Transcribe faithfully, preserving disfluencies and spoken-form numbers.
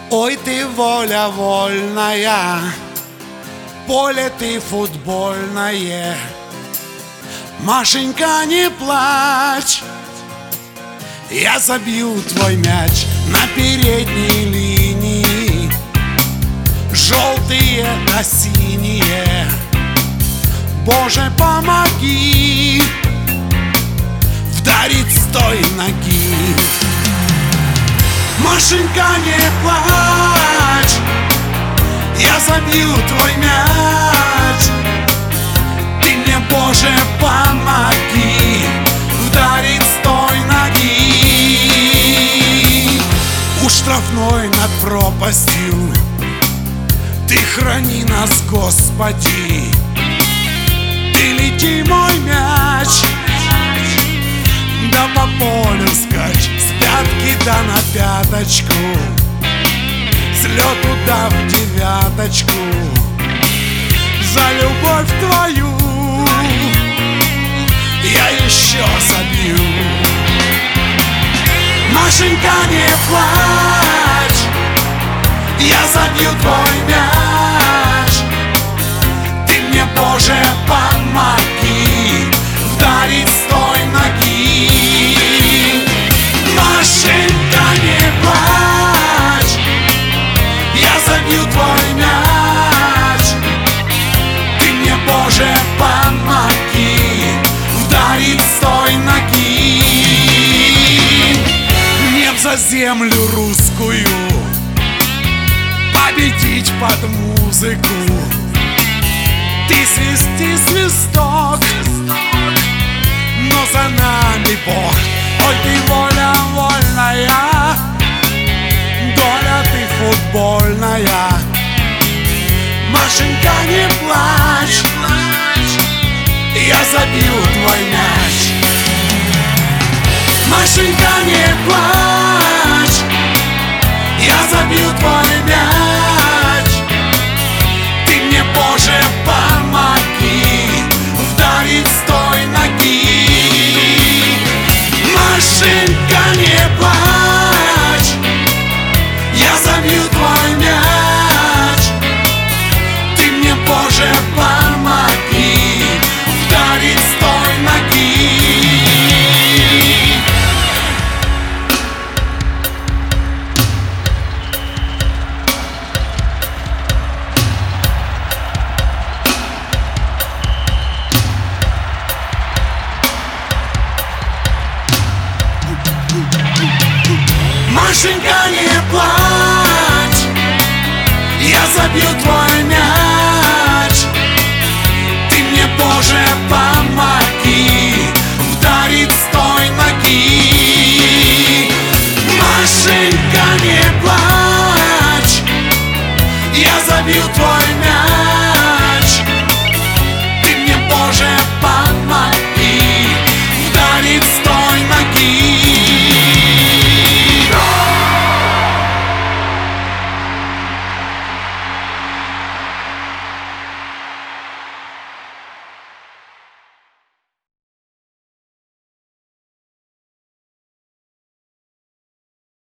Ой, ты воля вольная, поле ты футбольное. Машенька, не плачь, я забью твой мяч на передней линии. Желтые да синие, Боже, помоги вдарить с той ноги. Машенька, не плачь, я забью твой мяч. Ты мне, Боже, помоги вдарить с той ноги. У штрафной над пропастью Ты храни нас, Господи. Ты лети, мой мяч, да по полю скачь с пятки да на пяточку, с лету да в девяточку. За любовь твою я еще забью. Машенька, не плачь, я забью твой мяч. Ты мне, Боже, помоги вдарить с той ноги. Машенька, не плачь, я забью твой мяч. Ты мне, Боже, помоги вдарить с той ноги. Нет, за землю русскую победить под музыку. Ты свисти свисток, но за нами Бог. Ой, ты воля вольная, доля ты футбольная. Машенька, не плачь, я забью твой мяч. Машенька, не плачь, я забью твой мяч. Ты мне, Боже, помоги вдарить с той ноги. Машенька, не плачь, я забью твой мяч. Ты мне, Боже, помоги вдарить с той ноги. Машенька, не плачь, я забью твой